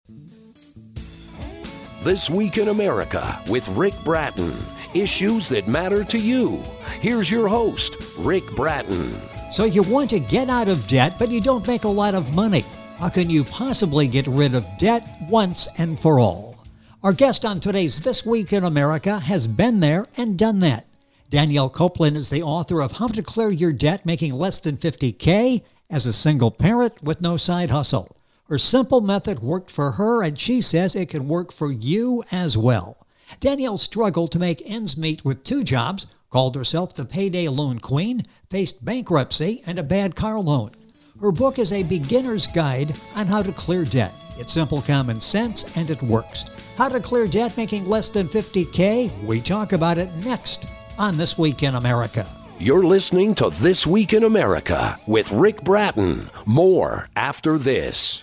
This Week in America with Rick Bratton. Issues that matter to you. Here's your host, Rick Bratton. So you want to get out of debt, but you don't make a lot of money. How can you possibly get rid of debt once and for all? Our guest on today's This Week in America has been there and done that. Danielle Copeland is the author of How to Clear Your Debt Making Less Than $50K as a Single Parent with No Side Hustle. Her simple method worked for her, and she says it can work for you as well. Danielle struggled to make ends meet with 2 jobs, called herself the payday loan queen, faced bankruptcy and a bad car loan. Her book is a beginner's guide on how to clear debt. It's simple common sense, and it works. How to clear debt making less than $50K? We talk about it next on This Week in America. You're listening to This Week in America with Rick Bratton. More after this.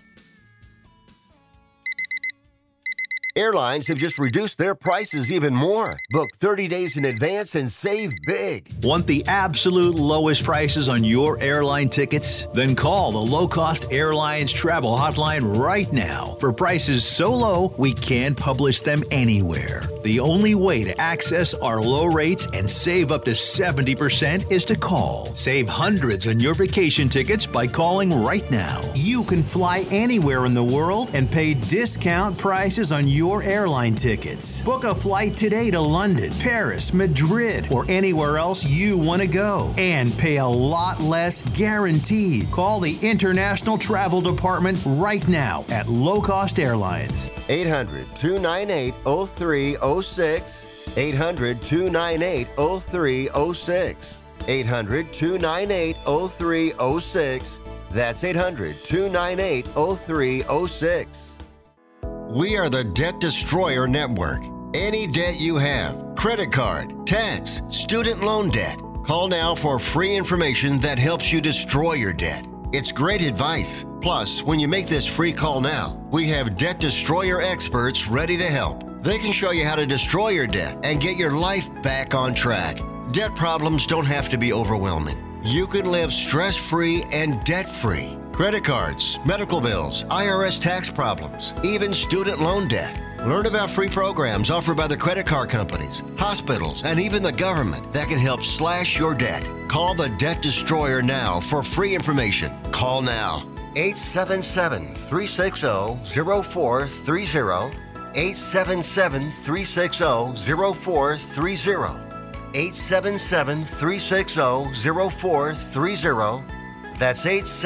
Airlines have just reduced their prices even more. Book 30 days in advance and save big. Want the absolute lowest prices on your airline tickets? Then call the Low Cost Airlines Travel Hotline right now for prices so low we can't publish them anywhere. The only way to access our low rates and save up to 70% is to call. Save hundreds on your vacation tickets by calling right now. You can fly anywhere in the world and pay discount prices on your airline tickets. Book a flight today to London, Paris, Madrid, or anywhere else you want to go and pay a lot less guaranteed. Call the International Travel Department right now at Low Cost Airlines. 800-298-0306. 800-298-0306. 800-298-0306. That's 800-298-0306. We are the Debt Destroyer Network. Any debt you have, credit card, tax, student loan debt, call now for free information that helps you destroy your debt. It's great advice. Plus, when you make this free call now, we have Debt Destroyer experts ready to help. They can show you how to destroy your debt and get your life back on track. Debt problems don't have to be overwhelming. You can live stress-free and debt-free. Credit cards, medical bills, IRS tax problems, even student loan debt. Learn about free programs offered by the credit card companies, hospitals, and even the government that can help slash your debt. Call the Debt Destroyer now for free information. Call now. 877-360-0430. 877-360-0430. 877-360-0430. That's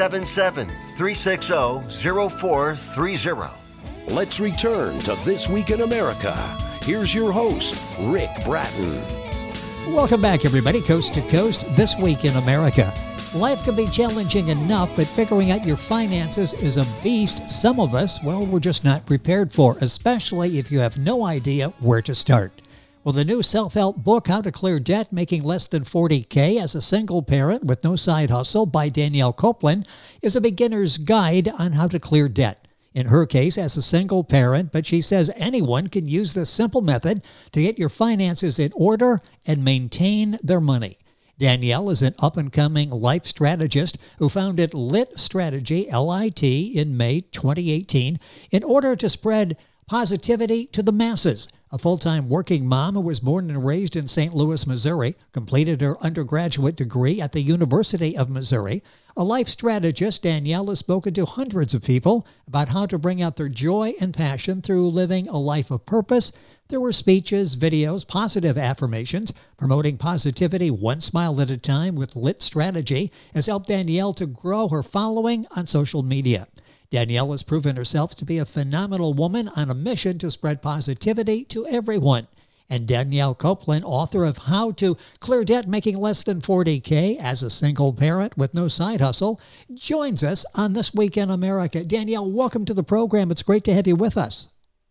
877-360-0430. Let's return to This Week in America. Here's your host, Rick Bratton. Welcome back, everybody, coast to coast, This Week in America. Life can be challenging enough, but figuring out your finances is a beast some of us, well, we're just not prepared for, especially if you have no idea where to start. Well, the new self-help book, How to Clear Debt Making Less Than $40K as a Single Parent with No Side Hustle by Danielle Copeland, is a beginner's guide on how to clear debt. In her case, as a single parent, but she says anyone can use this simple method to get your finances in order and maintain their money. Danielle is an up-and-coming life strategist who founded Lit Strategy, L-I-T, in May 2018 in order to spread positivity to the masses. A full-time working mom who was born and raised in St. Louis, Missouri, completed her undergraduate degree at the University of Missouri. A life strategist, Danielle has spoken to hundreds of people about how to bring out their joy and passion through living a life of purpose. There were speeches, videos, positive affirmations. Promoting positivity one smile at a time with Lit Strategy has helped Danielle to grow her following on social media. Danielle has proven herself to be a phenomenal woman on a mission to spread positivity to everyone. And Danielle Copeland, author of How to Clear Debt Making Less Than $40K as a Single Parent with No Side Hustle, joins us on This Week in America. Danielle, welcome to the program. It's great to have you with us.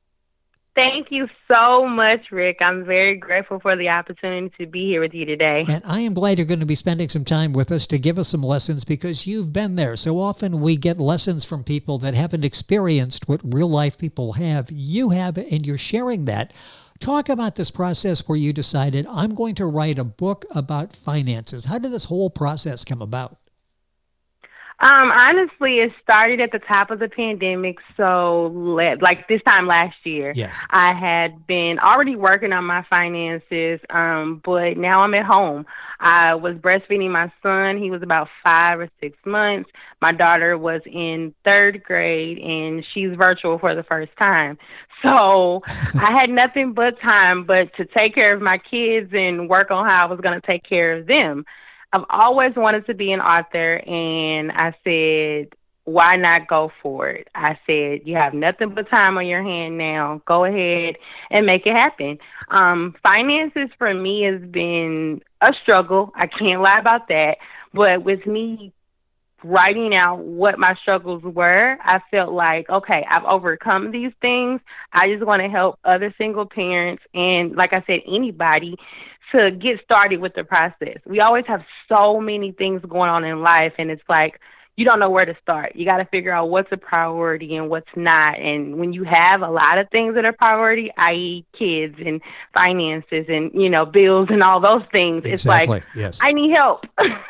Thank you so much, Rick. I'm very grateful for the opportunity to be here with you today. And I am glad you're going to be spending some time with us to give us some lessons because you've been there. So often we get lessons from people that haven't experienced what real life people have. You have, and you're sharing that. Talk about this process where you decided, I'm going to write a book about finances. How did this whole process come about? Honestly, it started at the top of the pandemic. So, like this time last year, Yes. I had been already working on my finances, but now I'm at home. I was breastfeeding my son. He was about 5 or 6 months. My daughter was in third grade, and she's virtual for the first time. So, I had nothing but time but to take care of my kids and work on how I was going to take care of them. I've always wanted to be an author, and I said, why not go for it? I said, you have nothing but time on your hand now. Go ahead and make it happen. Finances for me has been a struggle. I can't lie about that. But with me writing out what my struggles were, I felt like, okay, I've overcome these things. I just want to help other single parents and, like I said, anybody to get started with the process. We always have so many things going on in life, and it's like you don't know where to start. You got to figure out what's a priority and what's not. And when you have a lot of things that are priority, i.e. kids and finances and, bills and all those things, Exactly. It's like, yes. I need help.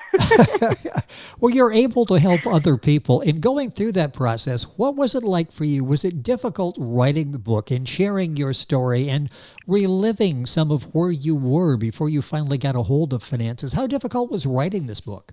Well, you're able to help other people. In going through that process, what was it like for you? Was it difficult writing the book and sharing your story and reliving some of where you were before you finally got a hold of finances? How difficult was writing this book?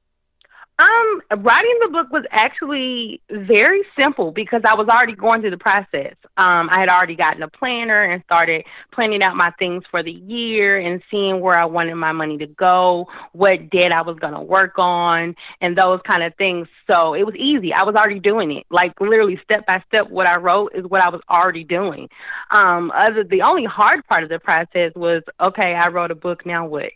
Writing the book was actually very simple because I was already going through the process. I had already gotten a planner and started planning out my things for the year and seeing where I wanted my money to go, what debt I was going to work on, and those kind of things. So it was easy. I was already doing it. Like literally step by step, what I wrote is what I was already doing. The only hard part of the process was, okay, I wrote a book, now what?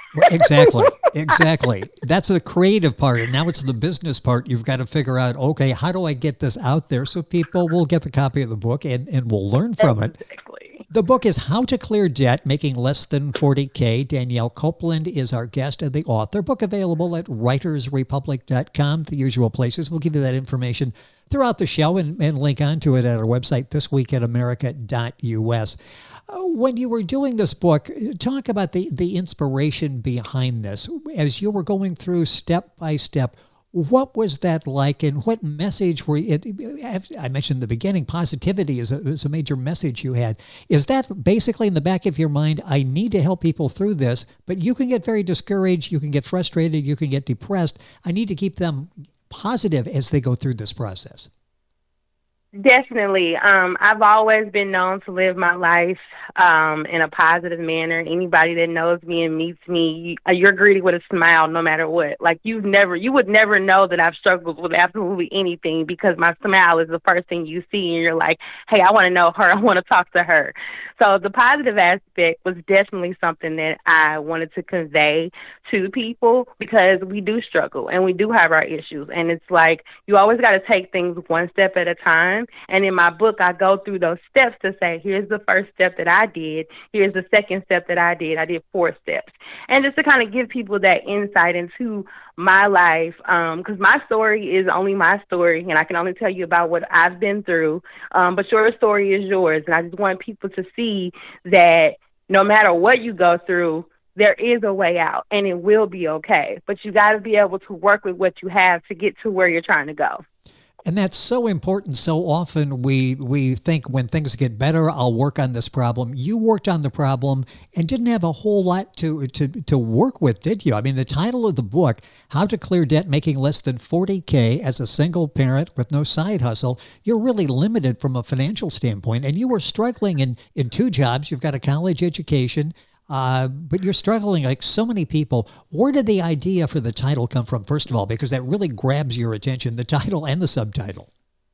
Exactly. That's the creative part. And now it's the business part. You've got to figure out, okay, how do I get this out there so people will get the copy of the book and will learn from it. The book is How to Clear Debt, Making Less Than $40K. Danielle Copeland is our guest and the author. Book available at writersrepublic.com, the usual places. We'll give you that information throughout the show and link onto it at our website, thisweekinamerica.us. When you were doing this book, talk about the inspiration behind this. As you were going through step by step, what was that like, and what message were you, I mentioned in the beginning, positivity is a major message you had. Is that basically in the back of your mind, I need to help people through this, but you can get very discouraged, you can get frustrated, you can get depressed. I need to keep them positive as they go through this process. Definitely. I've always been known to live my life in a positive manner. Anybody that knows me and meets me, you're greeted with a smile no matter what. Like you would never know that I've struggled with absolutely anything because my smile is the first thing you see and you're like, hey, I want to know her. I want to talk to her. So the positive aspect was definitely something that I wanted to convey to people because we do struggle and we do have our issues. And it's like you always got to take things one step at a time. And in my book, I go through those steps to say, here's the first step that I did. Here's the second step that I did. I did 4 steps. And just to kind of give people that insight into my life, because my story is only my story, and I can only tell you about what I've been through. But your story is yours. And I just want people to see that no matter what you go through, there is a way out, and it will be okay. But you got to be able to work with what you have to get to where you're trying to go. And that's so important. So often we think when things get better, I'll work on this problem. You worked on the problem and didn't have a whole lot to work with, did you? I mean, the title of the book, How to Clear Debt Making Less Than $40K as a Single Parent with No Side Hustle, you're really limited from a financial standpoint. And you were struggling in 2 jobs. You've got a college education. But you're struggling like so many people. Where did the idea for the title come from, first of all? Because that really grabs your attention, the title and the subtitle.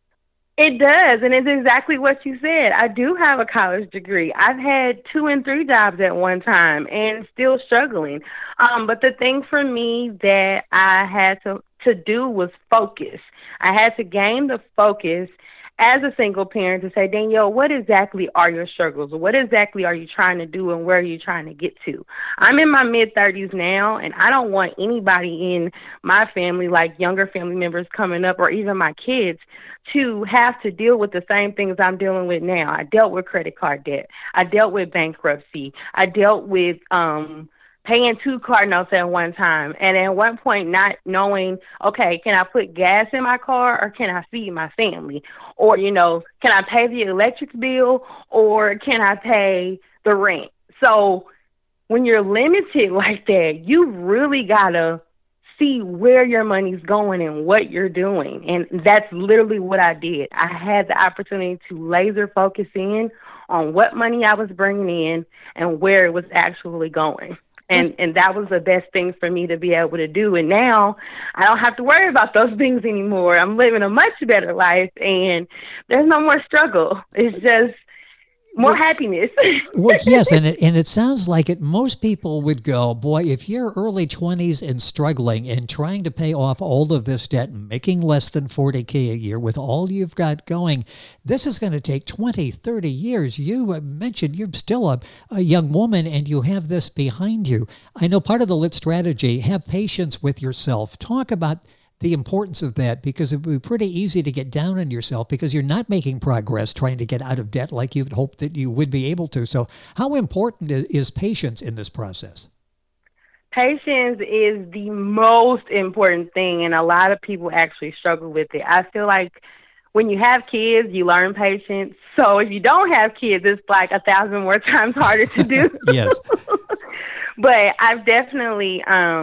It does, and it's exactly what you said. I do have a college degree. I've had 2 and 3 jobs at one time and still struggling. But the thing for me that I had to do was focus. I had to gain the focus as a single parent to say, Danielle, what exactly are your struggles? What exactly are you trying to do and where are you trying to get to? I'm in my mid-30s now, and I don't want anybody in my family, like younger family members coming up or even my kids, to have to deal with the same things I'm dealing with now. I dealt with credit card debt. I dealt with bankruptcy. I dealt with paying 2 car notes at one time, and at one point not knowing, okay, can I put gas in my car or can I feed my family? Or, can I pay the electric bill or can I pay the rent? So when you're limited like that, you really got to see where your money's going and what you're doing. And that's literally what I did. I had the opportunity to laser focus in on what money I was bringing in and where it was actually going. And that was the best thing for me to be able to do. And now I don't have to worry about those things anymore. I'm living a much better life, and there's no more struggle. It's just more happiness. Well, yes, and it sounds like it. Most people would go, boy, if you're early 20s and struggling and trying to pay off all of this debt and making less than $40K a year with all you've got going, this is going to take 20, 30 years. You mentioned you're still a young woman and you have this behind you. I know part of the LIT strategy, have patience with yourself. Talk about the importance of that, because it would be pretty easy to get down on yourself because you're not making progress trying to get out of debt like you'd hoped that you would be able to. So how important is patience in this process? Patience is the most important thing, and a lot of people actually struggle with it. I feel like when you have kids, you learn patience. So if you don't have kids, it's like 1,000 more times harder to do. Yes. But I've definitely...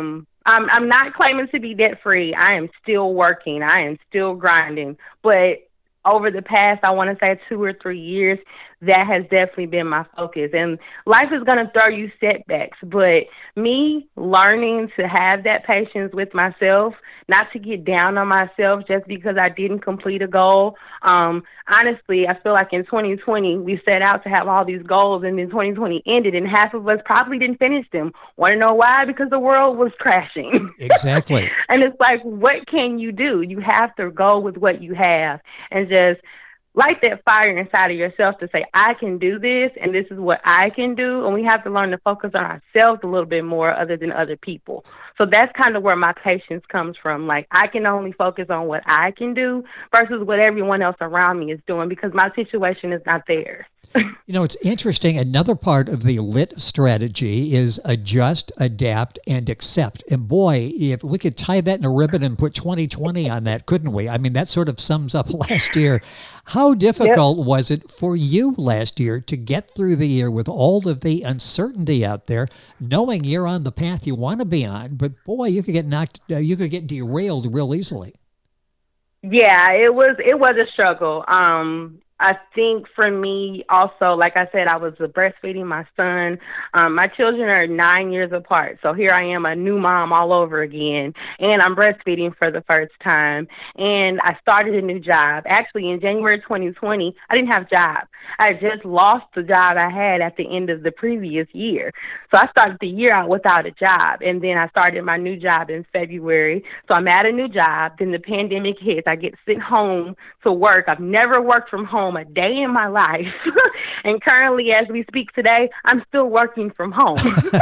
I'm not claiming to be debt-free. I am still working. I am still grinding. But over the past, I want to say 2 or 3 years, that has definitely been my focus. And life is going to throw you setbacks. But me learning to have that patience with myself, not to get down on myself just because I didn't complete a goal. Honestly, I feel like in 2020, we set out to have all these goals, and then 2020 ended, and half of us probably didn't finish them. Want to know why? Because the world was crashing. Exactly. And it's like, what can you do? You have to go with what you have and just light that fire inside of yourself to say, I can do this, and this is what I can do. And we have to learn to focus on ourselves a little bit more other than other people. So that's kind of where my patience comes from. Like, I can only focus on what I can do versus what everyone else around me is doing, because my situation is not theirs. It's interesting. Another part of the LIT strategy is adjust, adapt, and accept. And boy, if we could tie that in a ribbon and put 2020 on that, couldn't we? I mean, that sort of sums up last year. How difficult was it for you last year to get through the year with all of the uncertainty out there, knowing you're on the path you want to be on, but boy, you could get derailed real easily. Yeah, it was a struggle. I think for me also, like I said, I was breastfeeding my son. My children are 9 years apart. So here I am, a new mom all over again. And I'm breastfeeding for the first time. And I started a new job. Actually, in January 2020, I didn't have a job. I just lost the job I had at the end of the previous year. So I started the year out without a job. And then I started my new job in February. So I'm at a new job. Then the pandemic hits. I get sent home to work. I've never worked from home a day in my life. And currently, as we speak today, I'm still working from home.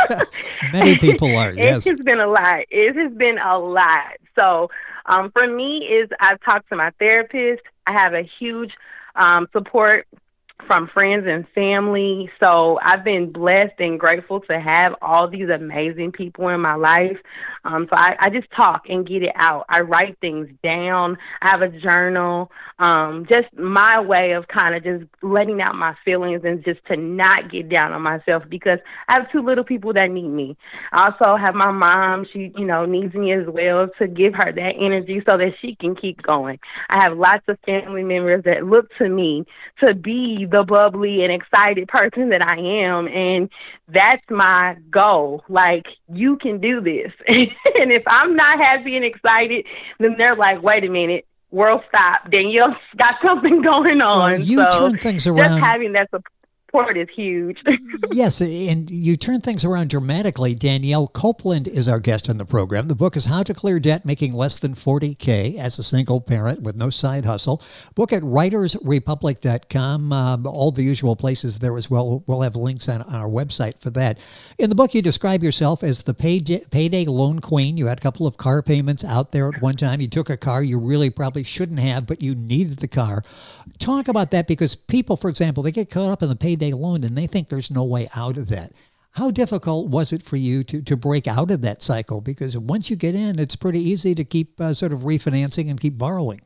Many people are, yes. It has been a lot. It has been a lot. So for me, I've talked to my therapist. I have a huge support from friends and family. So I've been blessed and grateful to have all these amazing people in my life. So I just talk and get it out. I write things down. I have a journal. Just my way of kind of just letting out my feelings and just to not get down on myself, because I have 2 little people that need me. I also have my mom. She, needs me as well, to give her that energy so that she can keep going. I have lots of family members that look to me to be the bubbly and excited person that I am. And that's my goal. Like, you can do this. And if I'm not happy and excited, then they're like, wait a minute, world stop. Danielle's got something going on. Well, you turn things around. Just having that support is huge. Yes, and you turn things around dramatically. Danielle Copeland is our guest on the program. The book is How to Clear Debt Making Less Than $40K as a Single Parent with No Side Hustle. Book at writersrepublic.com. All the usual places there as well. We'll have links on our website for that. In the book, you describe yourself as the payday loan queen. You had a couple of car payments out there at one time. You took a car you really probably shouldn't have, but you needed the car. Talk about that, because people, for example, they get caught up in the payday loan and they think there's no way out of that. How difficult was it for you to break out of that cycle? Because once you get in, it's pretty easy to keep sort of refinancing and keep borrowing.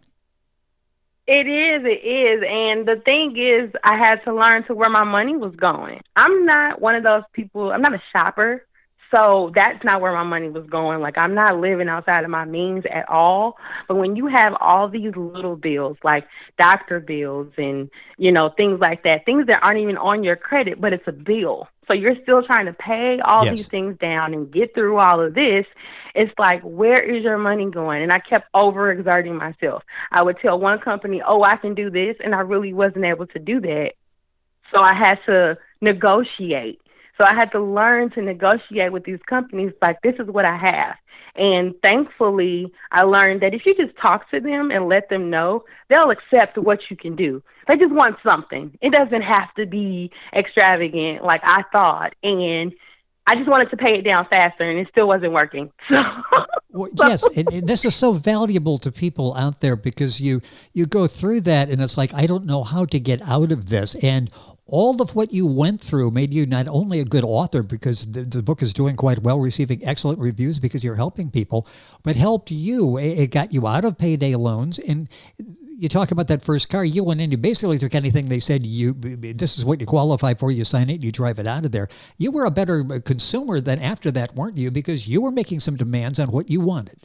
It is. And the thing is, I had to learn to where my money was going. I'm not one of those people, I'm not a shopper. So that's not where my money was going. Like, I'm not living outside of my means at all. But when you have all these little bills, like doctor bills and, things like that, things that aren't even on your credit, but it's a bill. So you're still trying to pay all Yes. these things down and get through all of this. It's like, where is your money going? And I kept overexerting myself. I would tell one company, oh, I can do this, and I really wasn't able to do that. So I had to negotiate. So I had to learn to negotiate with these companies, like, this is what I have. And thankfully, I learned that if you just talk to them and let them know, they'll accept what you can do. They just want something. It doesn't have to be extravagant like I thought. And I just wanted to pay it down faster, and it still wasn't working. Well, yes, and this is so valuable to people out there, because you go through that, and it's like, I don't know how to get out of this. And all of what you went through made you not only a good author, because the book is doing quite well, receiving excellent reviews because you're helping people, but helped you. It got you out of payday loans. And you talk about that first car, you went in, you basically took anything they said, this is what you qualify for, you sign it, you drive it out of there. You were a better consumer than after that, weren't you? Because you were making some demands on what you wanted.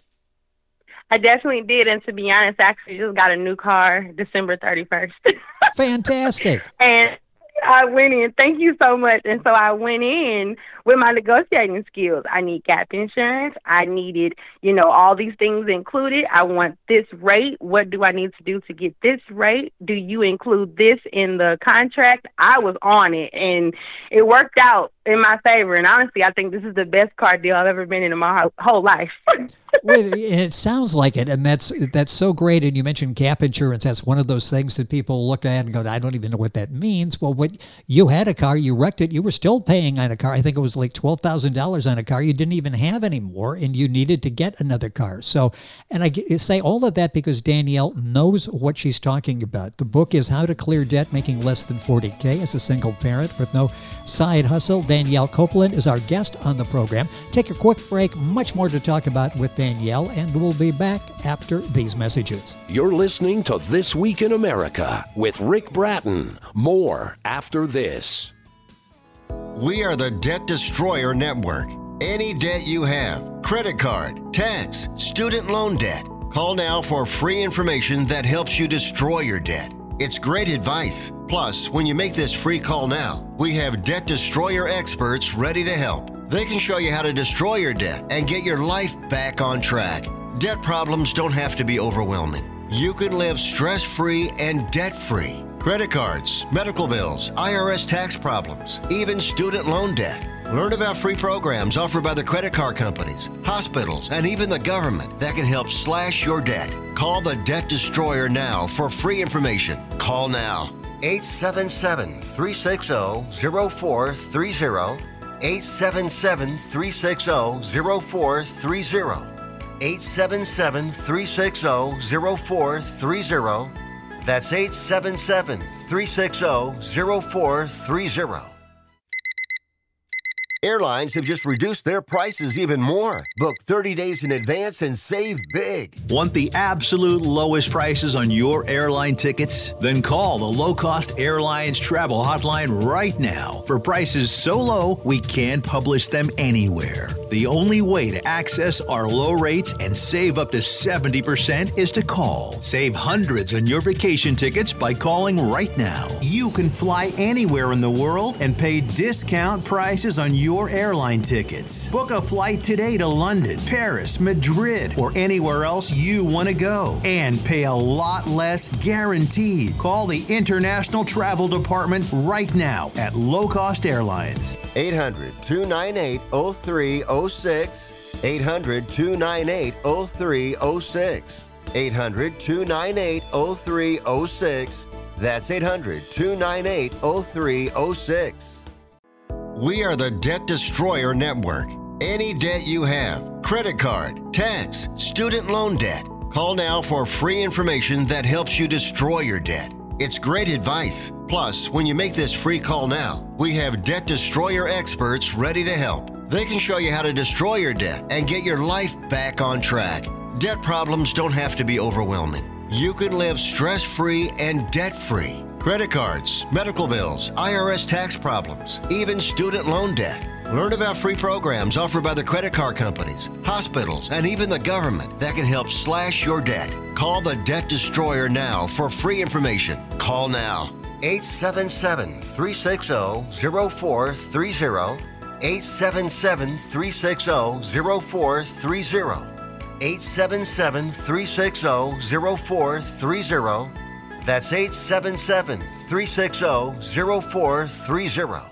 I definitely did. And to be honest, I actually just got a new car December 31st. Fantastic. And I went in. Thank you so much. And so I went in with my negotiating skills. I need gap insurance. I needed, all these things included. I want this rate. What do I need to do to get this rate? Do you include this in the contract? I was on it, and it worked out in my favor. And honestly, I think this is the best car deal I've ever been in my whole life. Well, it sounds like it, and that's so great. And you mentioned gap insurance. That's one of those things that people look at and go, I don't even know what that means. Well, you had a car, you wrecked it, you were still paying on a car. I think it was like $12,000 on a car you didn't even have anymore, and you needed to get another car. So, and I say all of that because Danielle knows what she's talking about. The book is How to Clear Debt Making Less Than $40K as a Single Parent with No Side Hustle. Danielle Copeland is our guest on the program. Take a quick break. Much more to talk about with Danielle, and we'll be back after these messages. You're listening to This Week in America with Rick Bratton. More after this. We are the Debt Destroyer Network. Any debt you have, credit card, tax, student loan debt, call now for free information that helps you destroy your debt. It's great advice. Plus, when you make this free call now, we have Debt Destroyer experts ready to help. They can show you how to destroy your debt and get your life back on track. Debt problems don't have to be overwhelming. You can live stress-free and debt-free. Credit cards, medical bills, IRS tax problems, even student loan debt. Learn about free programs offered by the credit card companies, hospitals, and even the government that can help slash your debt. Call the Debt Destroyer now for free information. Call now. 877-360-0430. 877-360-0430. 877-360-0430. That's 877-360-0430. Airlines have just reduced their prices even more. Book 30 days in advance and save big. Want the absolute lowest prices on your airline tickets? Then call the Low Cost Airlines Travel Hotline right now for prices so low we can't publish them anywhere. The only way to access our low rates and save up to 70% is to call. Save hundreds on your vacation tickets by calling right now. You can fly anywhere in the world and pay discount prices on your airline tickets. Book a flight today to London, Paris, Madrid, or anywhere else you want to go and pay a lot less guaranteed. Call the International Travel Department right now at Low Cost Airlines. 800-298-0306. 800-298-0306. 800-298-0306. That's 800-298-0306. We are the Debt Destroyer Network. Any debt you have, credit card, tax, student loan debt, call now for free information that helps you destroy your debt. It's great advice. Plus, when you make this free call now, we have Debt Destroyer experts ready to help. They can show you how to destroy your debt and get your life back on track. Debt problems don't have to be overwhelming. You can live stress-free and debt-free. Credit cards, medical bills, IRS tax problems, even student loan debt. Learn about free programs offered by the credit card companies, hospitals, and even the government that can help slash your debt. Call the Debt Destroyer now for free information. Call now. 877-360-0430. 877-360-0430. 877-360-0430. That's 877-360-0430.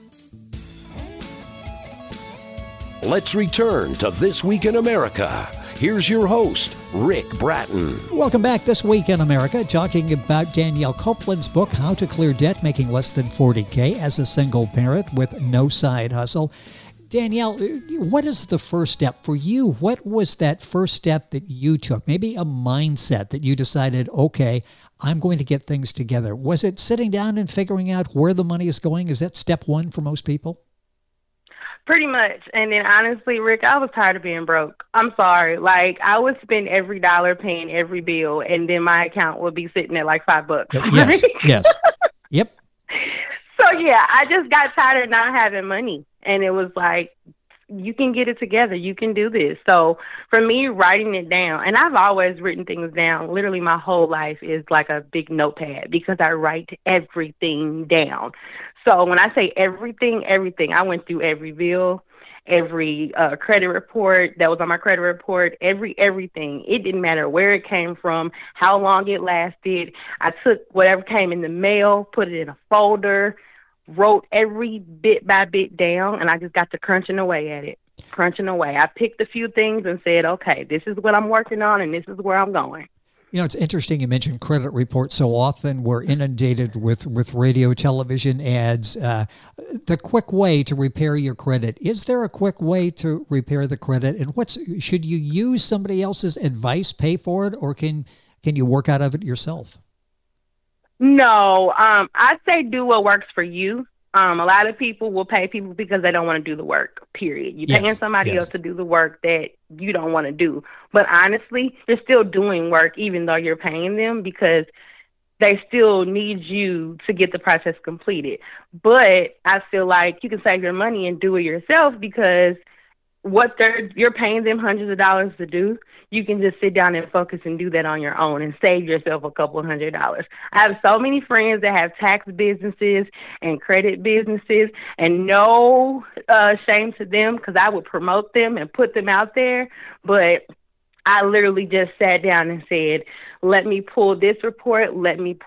Let's return to This Week in America. Here's your host, Rick Bratton. Welcome back. This Week in America, talking about Danielle Copeland's book, How to Clear Debt Making Less Than $40K as a Single Parent with No Side Hustle. Danielle, what is the first step for you? What was that first step that you took? Maybe a mindset that you decided, okay, I'm going to get things together. Was it sitting down and figuring out where the money is going? Is that step one for most people? Pretty much. And then honestly, Rick, I was tired of being broke. I'm sorry. Like, I would spend every dollar paying every bill, and then my account would be sitting at like $5. Yes, yes. Yep. So, yeah, I just got tired of not having money. And it was like, you can get it together. You can do this. So for me, writing it down, and I've always written things down. Literally my whole life is like a big notepad because I write everything down. So when I say everything, I went through every bill, every credit report that was on my credit report, everything. It didn't matter where it came from, how long it lasted. I took whatever came in the mail, put it in a folder, wrote every bit by bit down, and I just got to crunching away at it. I picked a few things and said, okay, this is what I'm working on, and this is where I'm going. You know, it's interesting you mentioned credit reports. So often we're inundated with radio, television ads. The quick way to repair your credit. Is there a quick way to repair the credit? And should you use somebody else's advice, pay for it, or can you work out of it yourself? No, I'd say do what works for you. A lot of people will pay people because they don't want to do the work, period. You're paying somebody else to do the work that you don't want to do. But honestly, they're still doing work even though you're paying them because they still need you to get the process completed. But I feel like you can save your money and do it yourself because you're paying them hundreds of dollars to do. You can just sit down and focus and do that on your own and save yourself a couple $100. I have so many friends that have tax businesses and credit businesses, and no shame to them because I would promote them and put them out there. But I literally just sat down and said, let me pull this report, and let me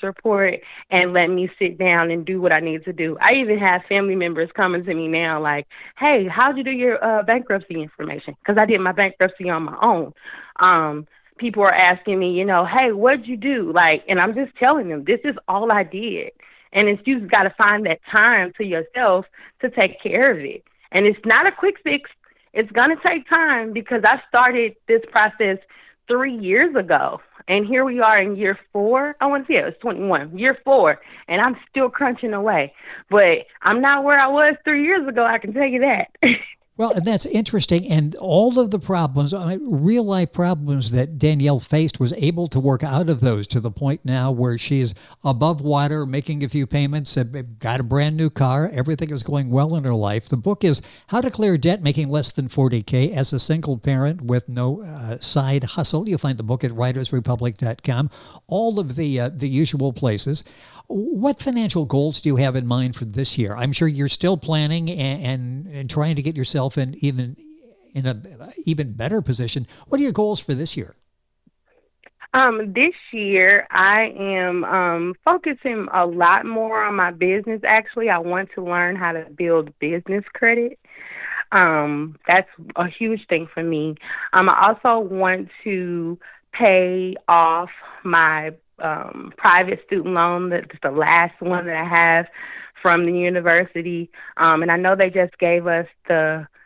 sit down and do what I need to do. I even have family members coming to me now like, hey, how'd you do your bankruptcy information? Because I did my bankruptcy on my own. People are asking me, hey, what'd you do? And I'm just telling them, this is all I did. And you just got to find that time to yourself to take care of it. And it's not a quick fix. It's going to take time because I started this process 3 years ago. And here we are in year 4. I want to say it was 21, year 4, and I'm still crunching away. But I'm not where I was 3 years ago, I can tell you that. Well, and that's interesting. And all of the problems, real life problems that Danielle faced, was able to work out of those to the point now where she's above water, making a few payments, got a brand new car. Everything is going well in her life. The book is How to Clear Debt Making Less Than $40K as a Single Parent with No Side Hustle. You'll find the book at writersrepublic.com, all of the usual places. What financial goals do you have in mind for this year? I'm sure you're still planning and trying to get yourself in an even better position. What are your goals for this year? This year, I am focusing a lot more on my business. Actually, I want to learn how to build business credit. That's a huge thing for me. I also want to pay off my private student loan. That's the last one that I have from the university. And I know they just gave us the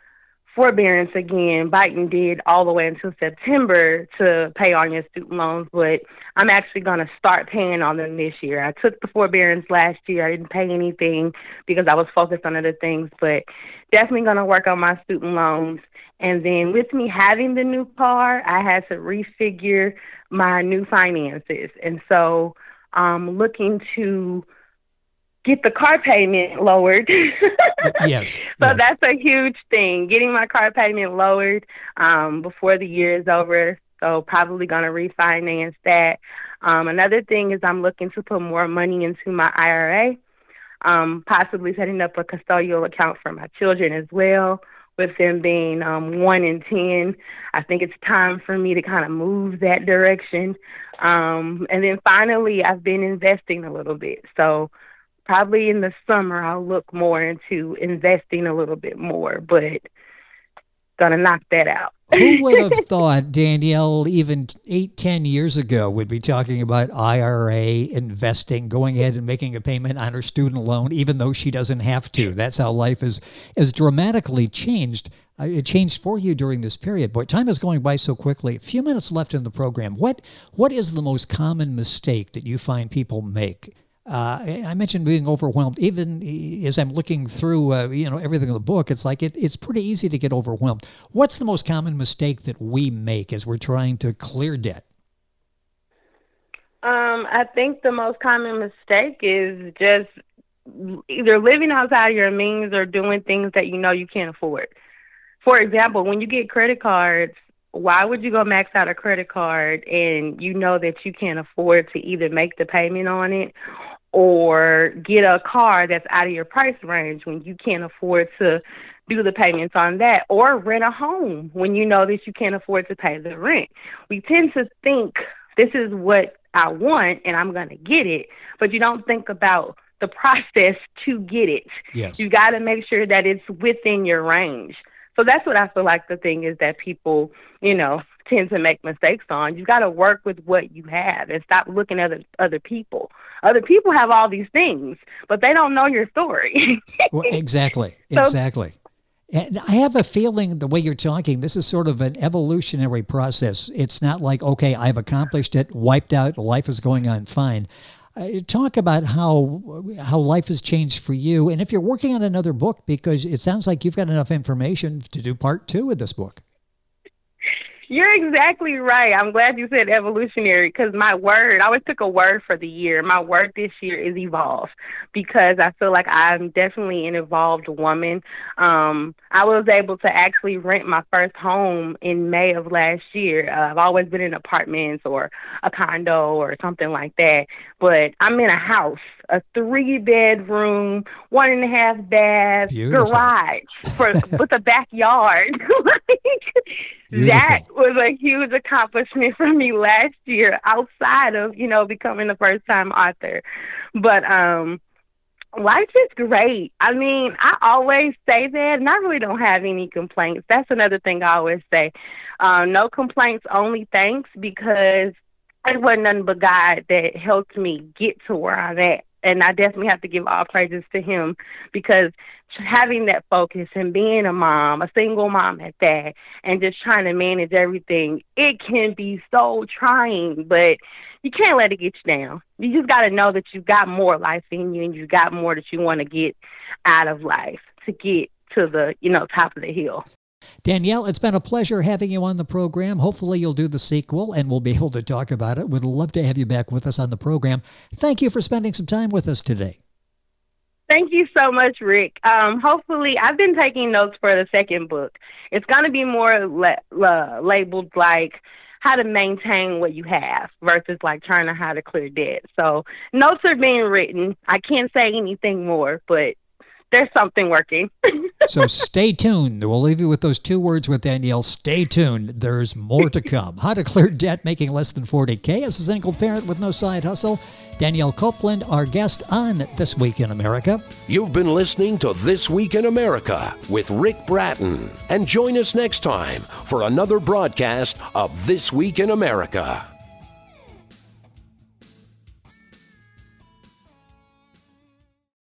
forbearance again. Biden did all the way until September to pay on your student loans, but I'm actually going to start paying on them this year. I took the forbearance last year. I didn't pay anything because I was focused on other things, but definitely going to work on my student loans. And then with me having the new car, I had to refigure my new finances. And so I'm looking to get the car payment lowered. Yes. So that's a huge thing, getting my car payment lowered before the year is over. So probably going to refinance that. Another thing is I'm looking to put more money into my IRA, possibly setting up a custodial account for my children as well. With them being 1 and 10, I think it's time for me to kind of move that direction. And then finally, I've been investing a little bit. So probably in the summer, I'll look more into investing a little bit more, but gonna knock that out. Who would have thought Danielle, even 8-10 years ago, would be talking about IRA, investing, going ahead and making a payment on her student loan, even though she doesn't have to? That's how life is dramatically changed. It changed for you during this period. Boy, time is going by so quickly. A few minutes left in the program. What is the most common mistake that you find people make? I mentioned being overwhelmed. Even as I'm looking through, everything in the book, it's like it's pretty easy to get overwhelmed. What's the most common mistake that we make as we're trying to clear debt? I think the most common mistake is just either living outside of your means or doing things that you know you can't afford. For example, when you get credit cards, why would you go max out a credit card and you know that you can't afford to either make the payment on it or get a car that's out of your price range when you can't afford to do the payments on that, or rent a home when you know that you can't afford to pay the rent? We tend to think this is what I want and I'm going to get it, but you don't think about the process to get it. Yes. You got to make sure that it's within your range. So that's what I feel like the thing is that people, tend to make mistakes on. You got to work with what you have and stop looking at other people. Other people have all these things, but they don't know your story. Well, exactly. And I have a feeling the way you're talking, this is sort of an evolutionary process. It's not like, okay, I've accomplished it, wiped out, life is going on fine. Talk about how life has changed for you, and if you're working on another book, because it sounds like you've got enough information to do part 2 of this book. You're exactly right. I'm glad you said evolutionary, because I always took a word for the year. My word this year is evolve, because I feel like I'm definitely an evolved woman. I was able to actually rent my first home in May of last year. I've always been in apartments or a condo or something like that, but I'm in a house, a 3-bedroom, 1.5 bath Beautiful. garage with a backyard. That was a huge accomplishment for me last year, outside of, becoming the first-time author. But life is great. I mean, I always say that, and I really don't have any complaints. That's another thing I always say. No complaints, only thanks, because it wasn't nothing but God that helped me get to where I'm at. And I definitely have to give all praises to him, because having that focus and being a mom, a single mom at that, and just trying to manage everything, it can be so trying, but you can't let it get you down. You just got to know that you've got more life in you, and you've got more that you want to get out of life to get to the, top of the hill. Danielle, it's been a pleasure having you on the program. Hopefully you'll do the sequel and we'll be able to talk about it. We'd love to have you back with us on the program. Thank you for spending some time with us today. Thank you so much, Rick. Hopefully, I've been taking notes for the second book. It's going to be more labeled like how to maintain what you have versus like trying to how to clear debt. So notes are being written. I can't say anything more, but there's something working. So stay tuned. We'll leave you with those 2 words with Danielle. Stay tuned. There's more to come. How to clear debt making less than $40K as a single parent with no side hustle. Danielle Copeland, our guest on This Week in America. You've been listening to This Week in America with Rick Bratton. And join us next time for another broadcast of This Week in America.